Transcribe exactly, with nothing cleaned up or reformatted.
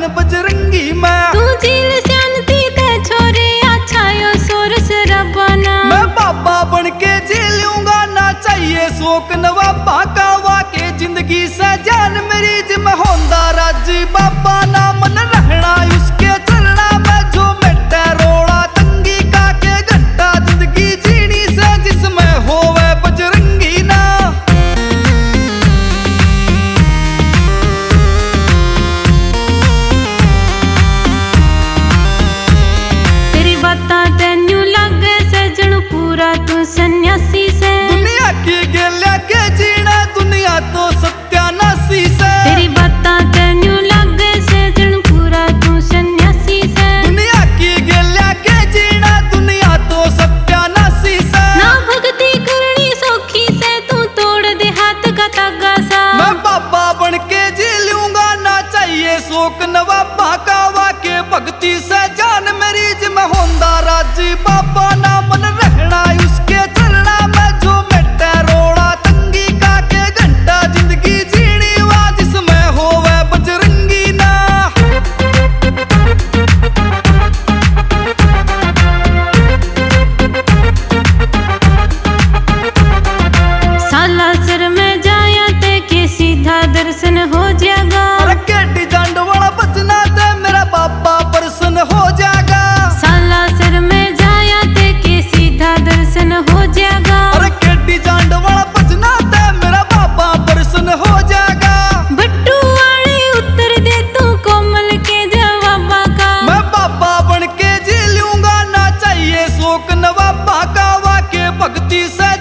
बहन बजरंगी मैं। तू झील शांति ते छोरे आछायो सोरस रबाना। मैं बाबा बन के जी लूंगा ना चाहिए शोक नवाबा का वाके जिंदगी से जान मेरी जिम होंदा राजी बाबा ना मन रहना उसके चलना मैं जो मेटे रोड़ा तंगी का के घंटा जिंदगी जीनी से जिसमें होवे बजरंगी ना। तेरी बातां तेन्यू लागे सजन पूरा तू सन्यासी से। दुनिया की गेल्या के जीना दुनिया तो सत्यानाशी से। तेरी बातां तेन्यू लागे सजन पूरा तू सन्यासी से। दुनिया की गेल्या के जीना दुनिया तो सत्यानाशी से। ना भक्ति करनी सौखी से तू तोड़ दे हाथ का तागा सा। मैं बाबा बन के जी लूंगा ना चाहिए शोक नवाबा का वाके भक्ति से जान मेरी जिम होंदा राजी बाबा ना मन रहना उसके चलना मैं जो मेटे रोड़ा तंगी का के घंटा जिंदगी जीनी वा जिसमें होवे बजरंगी ना। साला सर में जाया ते के सीधा दर्शन हो जाएगा। अरे केटी जांड वाला बचना ते मेरा बाबा प्रसन्न हो जाएगा। साला सर में जाया ते के सीधा दर्शन हो जाएगा। अरे केटी जांड वाला बचना ते मेरा बाबा प्रसन्न हो जाएगा। बट्टू वाले उत्तर दे तू कोमल के जवाबा का। मैं बाबा बन के जी लूंगा ना चाहिए शोक नवाबा का वाके भक्ति से